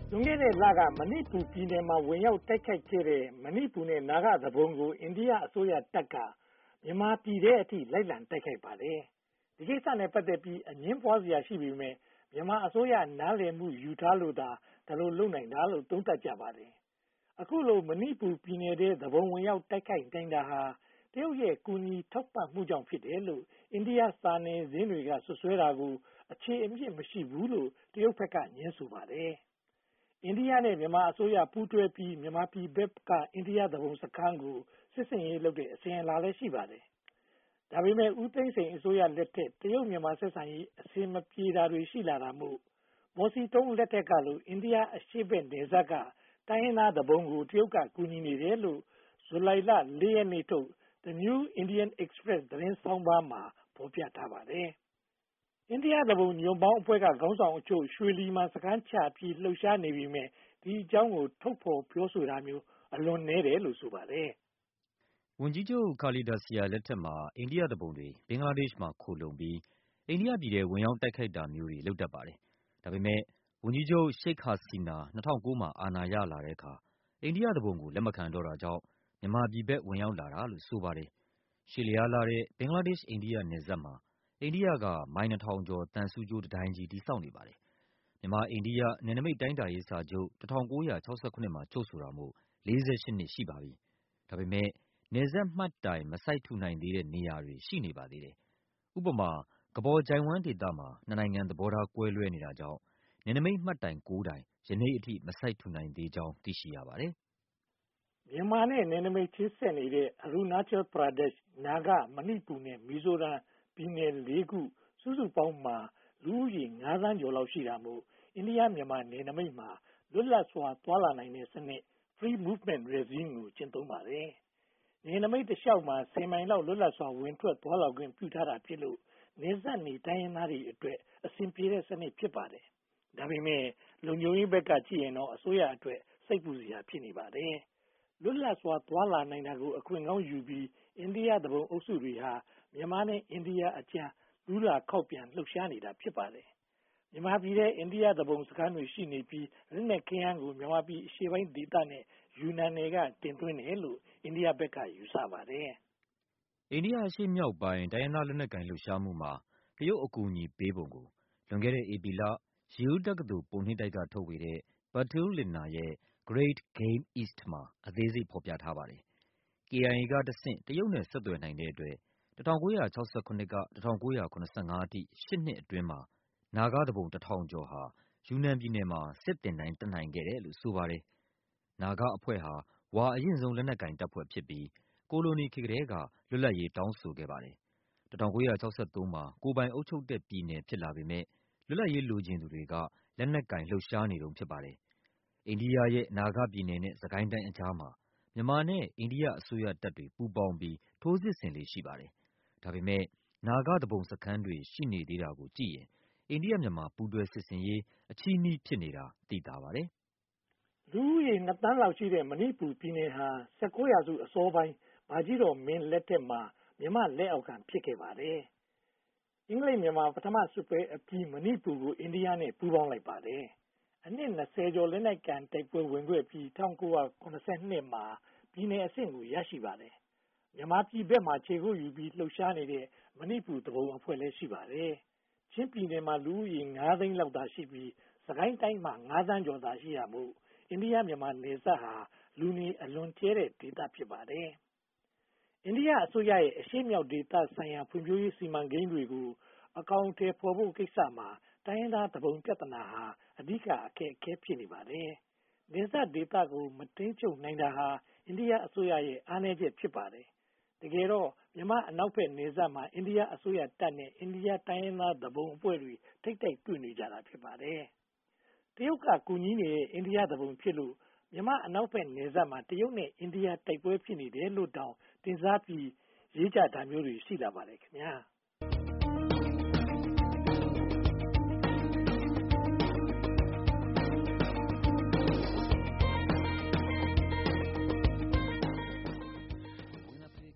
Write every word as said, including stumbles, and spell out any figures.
လွန်ခဲ့တဲ့လကမဏိပူပြည်နယ်မှာဝင်ရောက်တိုက်ခိုက်ခဲ့တဲ့မဏိပူနဲ့နာဂသူပုန်ကိုအိန္ဒိယအစိုးရတပ်ကမြန်မာပြည်ထဲအထိလိုက်လံတိုက်ခိုက်ပါတယ်။ဒီကိစ္စနဲ့ပတ်သက်ပြီးအငင်းပွားစရာရှိပေမဲ့မြန်မာအစိုးရနားလည်မှုယူထားလို့သာဒါလိုလုပ်နိုင်တာလို့သုံးသပ်ကြပါတယ်။အခုလိုမဏိပူပြည်နယ်ထဲသူပုန်ဝင်ရောက်တိုက်ခိုက်နိုင်တာဟာတရုတ်ရဲ့ကူညီထောက်ပံ့မှုကြောင့်ဖြစ်တယ်လို့အိန္ဒိယစာနယ်ဇင်းတွေကဆွဆွဲတာကိုအခြေအမြစ်မရှိဘူးလို့တရုတ်ဘက်ကငြင်းဆိုပါတယ်။ အိန္ဒိယနဲ့မြန်မာအစိုးရပူးတွဲပြီးမြန်မာပြည်ဘက်ကအိန္ဒိယသူပုန်စခန်းကိုစစ်ဆင်ရေးလုပ်တဲ့အစဉ်အလာလည်းရှိပါတယ်။ဒါပေမဲ့ဦးသိန်းစိန်အစိုးရလက်ထက်တရုတ်မြန်မာဆက်ဆံရေးအဆင်မပြေတာတွေရှိလာတာမို့မော်စီတုံးလက်ထက်ကလိုအိန္ဒိယအရှေ့ဘက်နယ်စပ်ကတိုင်းရင်းသားသူပုန်ကိုတရုတ်ကကူညီနေတယ်လို့ဇူလိုင်လ လေး ရက်နေ့ထုတ် The New Indian Express သတင်းဆောင်းပါးမှာဖော်ပြထားပါတယ်။ အိန္ဒိယသူပုန်ညွန့်ပေါင်းအဖွဲ့ကခေါင်းဆောင်အချို့ရွှေလီမှာစခန်းချပြီးလှုပ်ရှားနေပေမယ့်ဒီအကြောင်းကိုထုတ်ဖော်ပြောဆိုတာမျိုးအလွန်နည်းတယ်လို့ဆိုပါတယ်။ဝန်ကြီးချုပ်ခါလီဒါစီယာလက်ထက်မှာအိန္ဒိယသူပုန်တွေဘင်္ဂလားဒေ့ရှ်မှာခိုလှုံပြီးအိန္ဒိယပြည်ထဲဝင်ရောက်တိုက်ခိုက်တာမျိုးတွေလုပ်တတ်ပါတယ်။ဒါပေမဲ့ဝန်ကြီးချုပ်ရှိတ်ဟာစီနာ၂၀၀၉မှာအာဏာရလာတဲ့အခါအိန္ဒိယသူပုန်ကိုလက်မခံတော့တာကြောင့်မြန်မာပြည်ဘက်ဝင်ရောက်လာတာလို့ဆိုပါတယ်။ရှည်လျားလှတဲ့ဘင်္ဂလားဒေ့ရှ်အိန္ဒိယနယ်စပ်မှာအိန္ဒိယကမိုင်နှစ်ထောင်ကျော်သံဆူးကြိုးတံတိုင်းကြီးတည်ဆောက်နေပါတယ်။မြန်မာအိန္ဒိယနယ်နိမိတ်တိုင်းတာရေးစာချုပ်၁၉၆၇မှာချုပ်ဆိုတာမို့လေးဆယ့်ရှစ်နှစ်ရှိပါပြီ။ဒါပေမဲ့နယ်စပ်မှတ်တိုင်မစိုက်ထူနိုင်သေးတဲ့နေရာတွေရှိနေပါသေးတယ်။ဥပမာကဘော်ချိုင့်ဝှမ်းဒေသမှာနှစ်နိုင်ငံသဘောထားကွဲလွဲနေတာကြောင့်နယ်နိမိတ်မှတ်တိုင်ကိုးတိုင်ယနေ့အထိမစိုက်ထူနိုင်သေးကြောင်းသိရှိရပါတယ်။မြန်မာနဲ့နယ်နိမိတ်ချင်းဆက်နေတဲ့ Arunachal Pradesh, Naga, Manipur နဲ့ Mizoram ပြည်နယ်လေးခုစုစုပေါင်းမှာလူဦးရေငါးသန်းကျော်လောက်ရှိတာမို့အိန္ဒိယမြန်မာနယ်နိမိတ်မှာလွတ်လပ်စွာသွားလာနိုင်တဲ့စနစ် Free Movement Regime ကိုကျင့်သုံးပါတယ်။နယ်နိမိတ်တလျှောက်မှာဆယ်မိုင်လောက်လွတ်လပ်စွာဝင်ထွက်သွားလာခွင့်ပြုထားတာဖြစ်လို့နယ်စပ်နေတိုင်းရင်းသားတွေအတွက်အဆင်ပြေတဲ့စနစ်ဖြစ်ပါတယ်။ဒါပေမဲ့လုံခြုံရေးဘက်ကကြည့်ရင်တော့အစိုးရအတွက်စိတ်ပူစရာဖြစ်နေပါတယ်။လွတ်လပ်စွာသွားလာနိုင်တာကိုအခွင့်ကောင်းယူပြီးအိန္ဒိယသူပုန်အုပ်စုတွေဟာမြန်မာနဲ့အိန္ဒိယအကြားလူလာခောက်ပြန်လှုပ်ရှားနေတာဖြစ်ပါတယ်။မြန်မာပြည်ထဲအိန္ဒိယသူပုန်စခန်းတွေရှိနေပြီးလက်နက်ခဲယမ်းကိုမြန်မာပြည်အရှေ့ပိုင်းဒေသနဲ့ယူနန်နယ်ကတင်သွင်းတယ်လို့အိန္ဒိယဘက်ကယူဆပါတယ်။အိန္ဒိယအရှေ့မြောက်ပိုင်းတိုင်းရင်းသားလက်နက်ကိုင်လှုပ်ရှားမှုမှာတရုတ်အကူအညီပေးပုံကိုလွန်ခဲ့တဲ့ဧပြီလ Yale တက္ကသိုလ်ပုံနှိပ်တိုက်ကထုတ်ဝေတဲ့ Bertil Lintner ရဲ့ Great Game East မှာအသေးစိတ်ဖော်ပြထားပါတယ်။ K I A ကတဆင့်တရုတ်နဲ့ဆက်သွယ်နိုင်တဲ့အတွက်၁၉၆၇ က၁၉၇၅အထိရှစ်နှစ်အတွင်းမှာနာဂသူပုန်တထောင်ကျော်ဟာယူနန်ပြည်နယ်မှာစစ်သင်တန်းတက်နိုင်ခဲ့တယ်လို့ဆိုပါတယ်။နာဂအဖွဲ့ဟာဝါအရင့်ဆုံးလက်နက်ကိုင်တပ်ဖွဲ့ဖြစ်ပြီးကိုလိုနီခေတ်ကတည်းကလွတ်လပ်ရေးတောင်းဆိုခဲ့ပါတယ်။၁၉၆၃မှာကိုယ်ပိုင်အုပ်ချုပ်တဲ့ပြည်နယ်ဖြစ်လာပေမဲ့လွတ်လပ်ရေးလိုချင်သူတွေကလက်နက်ကိုင်လှုပ်ရှားနေတုန်းဖြစ်ပါတယ်။အိန္ဒိယရဲ့နာဂပြည်နယ်နဲ့စစ်ကိုင်းတိုင်းအကြားမှာမြန်မာနဲ့အိန္ဒိယအစိုးရတပ်တွေပူးပေါင်းပြီးထိုးစစ်ဆင်လေ့ရှိပါတယ်။ဒါပေမဲ့နာဂသူပုန်စခန်းတွေရှိနေသေးတာကိုကြည့်ရင်အိန္ဒိယမြန်မာပူးတွဲစစ်ဆင်ရေးအချည်းနှီးဖြစ်နေတာသိသာပါတယ်။လူဦးရေနှစ်သန်းလောက်ရှိတဲ့မဏိပူပြည်နယ်ဟာ၁၉ရာစုအစောပိုင်းဗာကြီးတော်မင်းလက်ထက်မှာမြန်မာလက်အောက်ခံဖြစ်ခဲ့ပါတယ်။အင်္ဂလိပ်မြန်မာပထမစစ်ပွဲအပြီးမဏိပူကိုအိန္ဒိယနဲ့ပူးပေါင်းလိုက်ပါတယ်။အနှစ်နှစ်ဆယ်ကျော်လက်နက်ကိုင်တိုက်ပွဲဝင်ခဲ့ပြီး၁၉၇၂မှာပြည်နယ်အဆင့်ကိုရရှိပါတယ်။မြန်မာပြည်ဘက်မှာခြေကုပ်ယူပြီးလှုပ်ရှားနေတဲ့မဏိပူသူပုန်အဖွဲ့လည်းရှိပါတယ်။ချင်းပြည်နယ်မှာလူဦးရေငါးသိန်းလောက်သာရှိပြီးစစ်ကိုင်းတိုင်းမှာငါးသန်းကျော်သာရှိရမို့အိန္ဒိယမြန်မာနယ်စပ်ဟာလူနေအလွန်ကျဲတဲ့ဒေသဖြစ်ပါတယ်။အိန္ဒိယအစိုးရရဲ့အရှေ့မြောက်ဒေသဆိုင်ရာဖွံ့ဖြိုးရေးစီမံကိန်းတွေကိုအကောင်အထည်ဖော်ဖို့ကိစ္စမှာတိုင်းရင်းသားသူပုန်ပြဿနာဟာအဓိကအခက်အခဲဖြစ်နေပါတယ်။နယ်စပ်ဒေသကိုမထိန်းချုပ်နိုင်တာဟာအိန္ဒိယအစိုးရရဲ့အားနည်းချက်ဖြစ်ပါတယ်။တကယ်တော့မြန်မာအနောက်ဘက်နယ်စပ်မှာအိန္ဒိယအစိုးရတပ်နဲ့အိန္ဒိယတိုင်းရင်းသားသူပုန်အဖွဲ့တွေထိပ်တိုက်တွေ့နေကြတာဖြစ်ပါတယ်။တရုတ်ကကူညီနေတဲ့အိန္ဒိယသူပုန်ဖြစ်လို့မြန်မာအနောက်ဘက်နယ်စပ်မှာတရုတ်နဲ့အိန္ဒိယတိုက်ပွဲဖြစ်နေတယ်လို့တောင်တင်စားပြီးရေးကြတာမျိုးတွေရှိလာပါတယ်ခင်ဗျာ။